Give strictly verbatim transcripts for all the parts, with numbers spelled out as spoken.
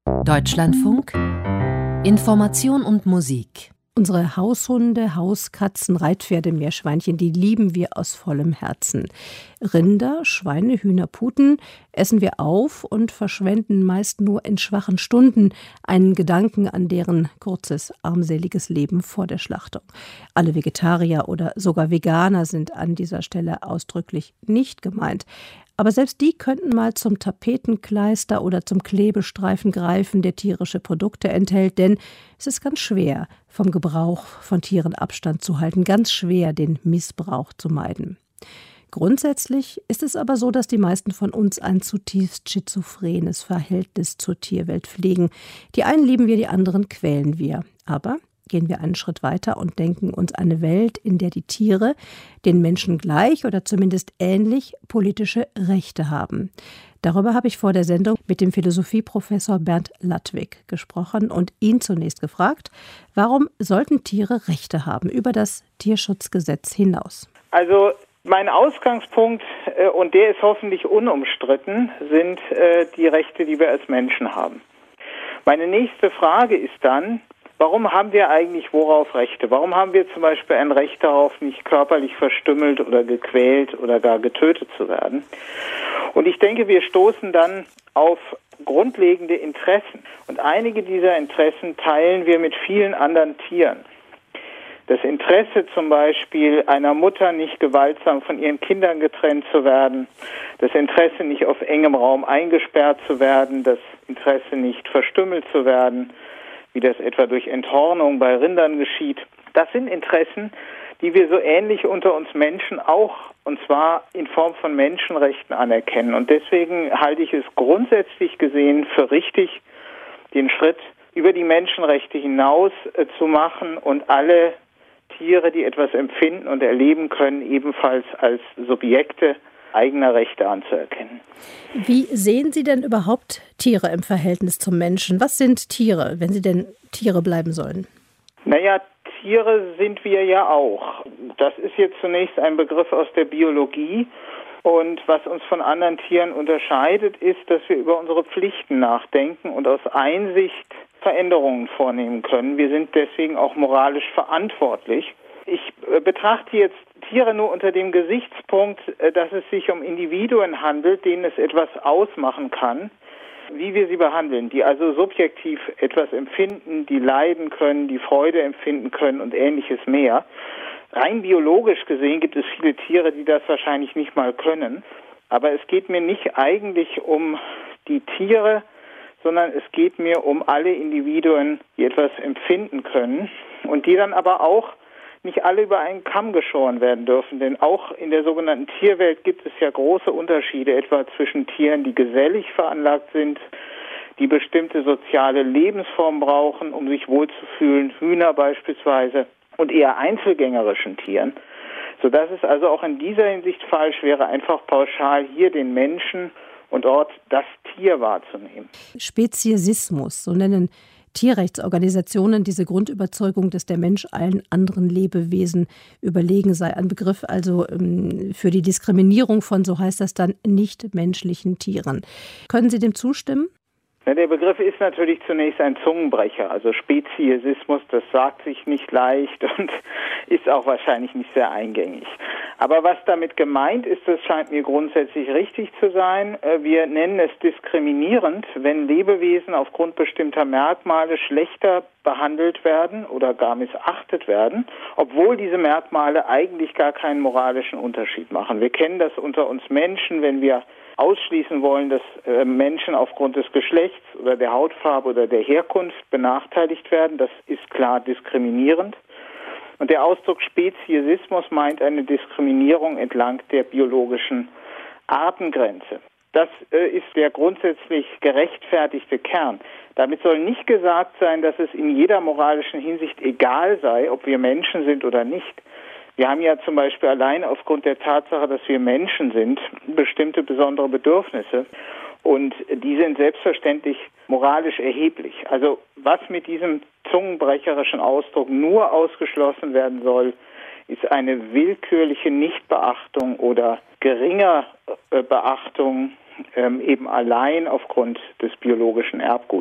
Deutschlandfunk Information und Musik. Unsere Haushunde, Hauskatzen, Reitpferde, Meerschweinchen, die lieben wir aus vollem Herzen. Rinder, Schweine, Hühner, Puten essen wir auf und verschwenden meist nur in schwachen Stunden einen Gedanken an deren kurzes, armseliges Leben vor der Schlachtung. Alle Vegetarier oder sogar Veganer sind an dieser Stelle ausdrücklich nicht gemeint. Aber selbst die könnten mal zum Tapetenkleister oder zum Klebestreifen greifen, der tierische Produkte enthält, denn es ist ganz schwer, vom Gebrauch von Tieren Abstand zu halten, ganz schwer, den Missbrauch zu meiden. Grundsätzlich ist es aber so, dass die meisten von uns ein zutiefst schizophrenes Verhältnis zur Tierwelt pflegen. Die einen lieben wir, die anderen quälen wir. Aber gehen wir einen Schritt weiter und denken uns eine Welt, in der die Tiere den Menschen gleich oder zumindest ähnlich politische Rechte haben. Darüber habe ich vor der Sendung mit dem Philosophieprofessor Bernd Ladwig gesprochen und ihn zunächst gefragt, warum sollten Tiere Rechte haben über das Tierschutzgesetz hinaus? Also mein Ausgangspunkt, äh, und der ist hoffentlich unumstritten, sind äh, die Rechte, die wir als Menschen haben. Meine nächste Frage ist dann, warum haben wir eigentlich worauf Rechte? Warum haben wir zum Beispiel ein Recht darauf, nicht körperlich verstümmelt oder gequält oder gar getötet zu werden? Und ich denke, wir stoßen dann auf grundlegende Interessen. Und einige dieser Interessen teilen wir mit vielen anderen Tieren. Das Interesse zum Beispiel einer Mutter, nicht gewaltsam von ihren Kindern getrennt zu werden, das Interesse, nicht auf engem Raum eingesperrt zu werden, das Interesse, nicht verstümmelt zu werden, wie das etwa durch Enthornung bei Rindern geschieht. Das sind Interessen, die wir so ähnlich unter uns Menschen auch, und zwar in Form von Menschenrechten anerkennen. Und deswegen halte ich es grundsätzlich gesehen für richtig, den Schritt über die Menschenrechte hinaus äh, zu machen und alle Tiere, die etwas empfinden und erleben können, ebenfalls als Subjekte eigener Rechte anzuerkennen. Wie sehen Sie denn überhaupt Tiere im Verhältnis zum Menschen? Was sind Tiere, wenn sie denn Tiere bleiben sollen? Naja, Tiere sind wir ja auch. Das ist jetzt zunächst ein Begriff aus der Biologie. Und was uns von anderen Tieren unterscheidet, ist, dass wir über unsere Pflichten nachdenken und aus Einsicht Veränderungen vornehmen können. Wir sind deswegen auch moralisch verantwortlich. Ich betrachte jetzt Tiere nur unter dem Gesichtspunkt, dass es sich um Individuen handelt, denen es etwas ausmachen kann, wie wir sie behandeln, die also subjektiv etwas empfinden, die leiden können, die Freude empfinden können und ähnliches mehr. Rein biologisch gesehen gibt es viele Tiere, die das wahrscheinlich nicht mal können. Aber es geht mir nicht eigentlich um die Tiere, sondern es geht mir um alle Individuen, die etwas empfinden können und die dann aber auch nicht alle über einen Kamm geschoren werden dürfen. Denn auch in der sogenannten Tierwelt gibt es ja große Unterschiede, etwa zwischen Tieren, die gesellig veranlagt sind, die bestimmte soziale Lebensformen brauchen, um sich wohlzufühlen, Hühner beispielsweise, und eher einzelgängerischen Tieren, sodass es also auch in dieser Hinsicht falsch wäre, einfach pauschal hier den Menschen und dort das Tier wahrzunehmen. Speziesismus, so nennen Tierrechtsorganisationen diese Grundüberzeugung, dass der Mensch allen anderen Lebewesen überlegen sei. Ein Begriff also für die Diskriminierung von, so heißt das dann, nichtmenschlichen Tieren. Können Sie dem zustimmen? Ja, der Begriff ist natürlich zunächst ein Zungenbrecher. Also Speziesismus, das sagt sich nicht leicht und ist auch wahrscheinlich nicht sehr eingängig. Aber was damit gemeint ist, das scheint mir grundsätzlich richtig zu sein. Wir nennen es diskriminierend, wenn Lebewesen aufgrund bestimmter Merkmale schlechter behandelt werden oder gar missachtet werden, obwohl diese Merkmale eigentlich gar keinen moralischen Unterschied machen. Wir kennen das unter uns Menschen, wenn wir ausschließen wollen, dass äh, Menschen aufgrund des Geschlechts oder der Hautfarbe oder der Herkunft benachteiligt werden. Das ist klar diskriminierend. Und der Ausdruck Speziesismus meint eine Diskriminierung entlang der biologischen Artengrenze. Das äh, ist der grundsätzlich gerechtfertigte Kern. Damit soll nicht gesagt sein, dass es in jeder moralischen Hinsicht egal sei, ob wir Menschen sind oder nicht. Wir haben ja zum Beispiel allein aufgrund der Tatsache, dass wir Menschen sind, bestimmte besondere Bedürfnisse und die sind selbstverständlich moralisch erheblich. Also was mit diesem zungenbrecherischen Ausdruck nur ausgeschlossen werden soll, ist eine willkürliche Nichtbeachtung oder geringer Beachtung ähm, eben allein aufgrund des biologischen Erbguts.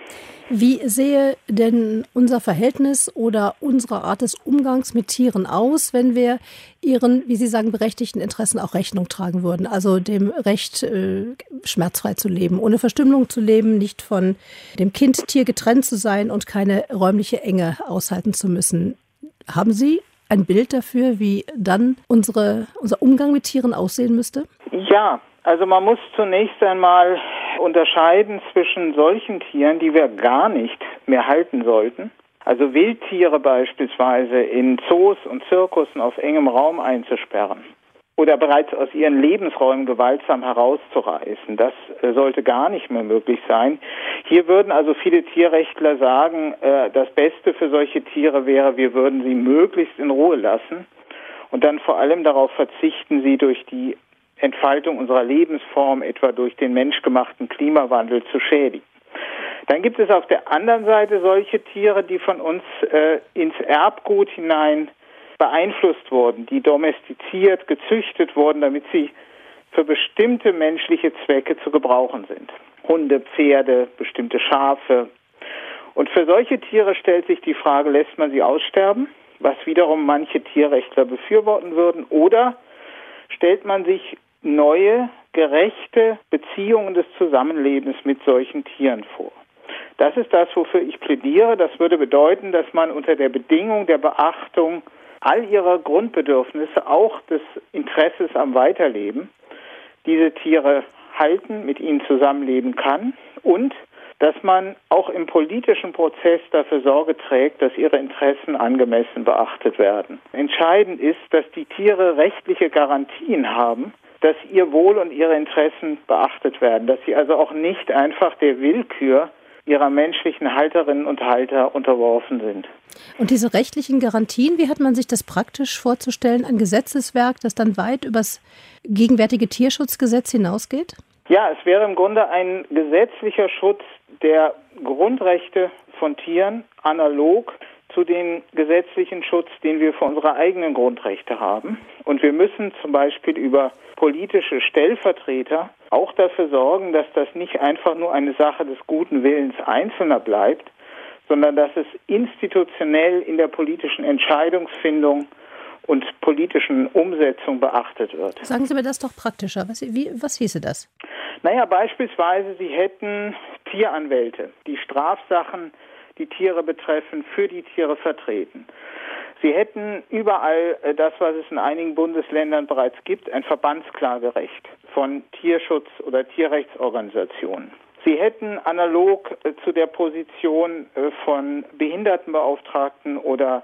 Wie sehe denn unser Verhältnis oder unsere Art des Umgangs mit Tieren aus, wenn wir ihren, wie Sie sagen, berechtigten Interessen auch Rechnung tragen würden? Also dem Recht, äh, schmerzfrei zu leben, ohne Verstümmelung zu leben, nicht von dem Kind-Tier getrennt zu sein und keine räumliche Enge aushalten zu müssen. Haben Sie ein Bild dafür, wie dann unsere, unser Umgang mit Tieren aussehen müsste? Ja, also man muss zunächst einmal unterscheiden zwischen solchen Tieren, die wir gar nicht mehr halten sollten. Also Wildtiere beispielsweise in Zoos und Zirkussen auf engem Raum einzusperren oder bereits aus ihren Lebensräumen gewaltsam herauszureißen. Das äh, sollte gar nicht mehr möglich sein. Hier würden also viele Tierrechtler sagen, äh, das Beste für solche Tiere wäre, wir würden sie möglichst in Ruhe lassen und dann vor allem darauf verzichten, sie durch die Entfaltung unserer Lebensform, etwa durch den menschgemachten Klimawandel, zu schädigen. Dann gibt es auf der anderen Seite solche Tiere, die von uns äh, ins Erbgut hinein beeinflusst wurden, die domestiziert, gezüchtet wurden, damit sie für bestimmte menschliche Zwecke zu gebrauchen sind. Hunde, Pferde, bestimmte Schafe. Und für solche Tiere stellt sich die Frage, lässt man sie aussterben, was wiederum manche Tierrechtler befürworten würden, oder stellt man sich neue, gerechte Beziehungen des Zusammenlebens mit solchen Tieren vor. Das ist das, wofür ich plädiere. Das würde bedeuten, dass man unter der Bedingung der Beachtung all ihrer Grundbedürfnisse, auch des Interesses am Weiterleben, diese Tiere halten, mit ihnen zusammenleben kann und dass man auch im politischen Prozess dafür Sorge trägt, dass ihre Interessen angemessen beachtet werden. Entscheidend ist, dass die Tiere rechtliche Garantien haben, dass ihr Wohl und ihre Interessen beachtet werden, dass sie also auch nicht einfach der Willkür ihrer menschlichen Halterinnen und Halter unterworfen sind. Und diese rechtlichen Garantien, wie hat man sich das praktisch vorzustellen? Ein Gesetzeswerk, das dann weit übers gegenwärtige Tierschutzgesetz hinausgeht? Ja, es wäre im Grunde ein gesetzlicher Schutz der Grundrechte von Tieren, analog zu dem gesetzlichen Schutz, den wir für unsere eigenen Grundrechte haben. Und wir müssen zum Beispiel über politische Stellvertreter auch dafür sorgen, dass das nicht einfach nur eine Sache des guten Willens Einzelner bleibt, sondern dass es institutionell in der politischen Entscheidungsfindung und politischen Umsetzung beachtet wird. Sagen Sie mir das doch praktischer. Was, wie, was hieße das? Naja, beispielsweise, Sie hätten Tieranwälte, die Strafsachen, die Tiere betreffen, für die Tiere vertreten. Sie hätten überall das, was es in einigen Bundesländern bereits gibt, ein Verbandsklagerecht von Tierschutz- oder Tierrechtsorganisationen. Sie hätten analog zu der Position von Behindertenbeauftragten oder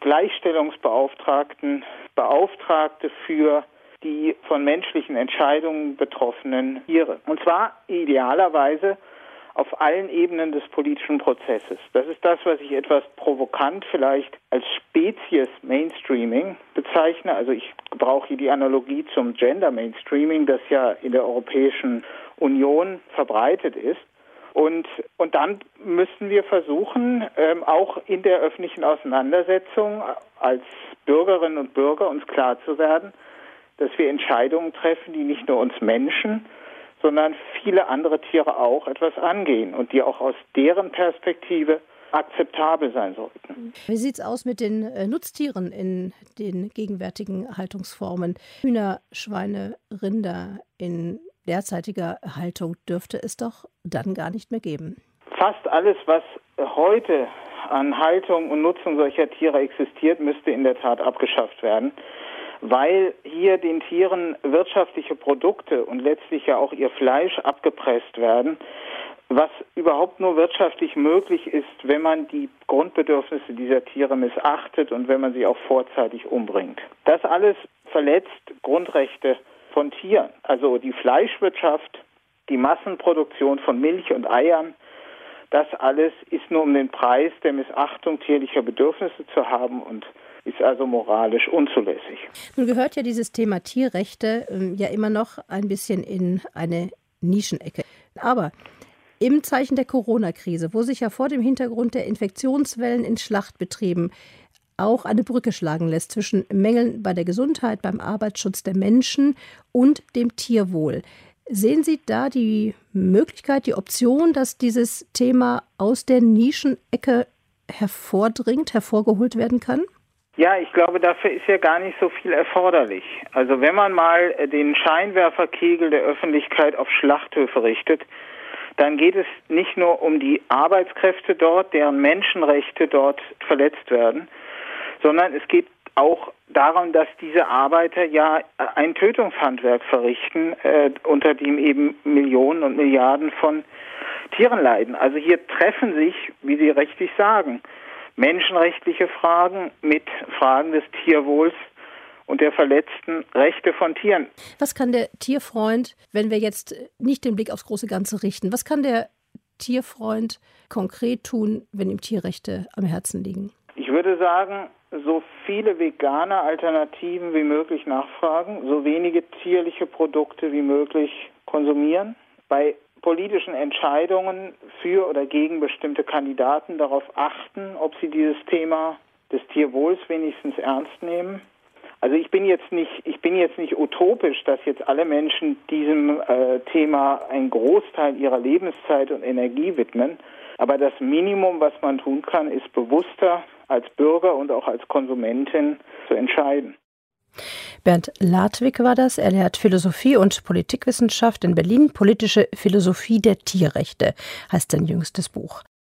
Gleichstellungsbeauftragten Beauftragte für die von menschlichen Entscheidungen betroffenen Tiere. Und zwar idealerweise auf allen Ebenen des politischen Prozesses. Das ist das, was ich etwas provokant vielleicht als Spezies-Mainstreaming bezeichne. Also ich brauche hier die Analogie zum Gender-Mainstreaming, das ja in der Europäischen Union verbreitet ist. Und, und dann müssten wir versuchen, ähm, auch in der öffentlichen Auseinandersetzung als Bürgerinnen und Bürger uns klar zu werden, dass wir Entscheidungen treffen, die nicht nur uns Menschen, sondern viele andere Tiere auch etwas angehen und die auch aus deren Perspektive akzeptabel sein sollten. Wie sieht es aus mit den äh, Nutztieren in den gegenwärtigen Haltungsformen? Hühner, Schweine, Rinder in derzeitiger Haltung dürfte es doch dann gar nicht mehr geben. Fast alles, was heute an Haltung und Nutzung solcher Tiere existiert, müsste in der Tat abgeschafft werden, weil hier den Tieren wirtschaftliche Produkte und letztlich ja auch ihr Fleisch abgepresst werden, was überhaupt nur wirtschaftlich möglich ist, wenn man die Grundbedürfnisse dieser Tiere missachtet und wenn man sie auch vorzeitig umbringt. Das alles verletzt Grundrechte von Tieren, also die Fleischwirtschaft, die Massenproduktion von Milch und Eiern. Das alles ist nur um den Preis der Missachtung tierlicher Bedürfnisse zu haben und ist also moralisch unzulässig. Nun gehört ja dieses Thema Tierrechte ähm, ja immer noch ein bisschen in eine Nischenecke. Aber im Zeichen der Corona-Krise, wo sich ja vor dem Hintergrund der Infektionswellen in Schlachtbetrieben auch eine Brücke schlagen lässt zwischen Mängeln bei der Gesundheit, beim Arbeitsschutz der Menschen und dem Tierwohl. Sehen Sie da die Möglichkeit, die Option, dass dieses Thema aus der Nischenecke hervordringt, hervorgeholt werden kann? Ja, ich glaube, dafür ist ja gar nicht so viel erforderlich. Also wenn man mal den Scheinwerferkegel der Öffentlichkeit auf Schlachthöfe richtet, dann geht es nicht nur um die Arbeitskräfte dort, deren Menschenrechte dort verletzt werden, sondern es geht auch darum, dass diese Arbeiter ja ein Tötungshandwerk verrichten, äh, unter dem eben Millionen und Milliarden von Tieren leiden. Also hier treffen sich, wie Sie richtig sagen, menschenrechtliche Fragen mit Fragen des Tierwohls und der verletzten Rechte von Tieren. Was kann der Tierfreund, wenn wir jetzt nicht den Blick aufs große Ganze richten, was kann der Tierfreund konkret tun, wenn ihm Tierrechte am Herzen liegen? Ich würde sagen, so viele vegane Alternativen wie möglich nachfragen, so wenige tierliche Produkte wie möglich konsumieren. Bei politischen Entscheidungen für oder gegen bestimmte Kandidaten darauf achten, ob sie dieses Thema des Tierwohls wenigstens ernst nehmen. Also ich bin jetzt nicht, ich bin jetzt nicht utopisch, dass jetzt alle Menschen diesem äh, Thema einen Großteil ihrer Lebenszeit und Energie widmen. Aber das Minimum, was man tun kann, ist bewusster als Bürger und auch als Konsumentin zu entscheiden. Bernd Ladwig war das. Er lehrt Philosophie und Politikwissenschaft in Berlin. Politische Philosophie der Tierrechte heißt sein jüngstes Buch.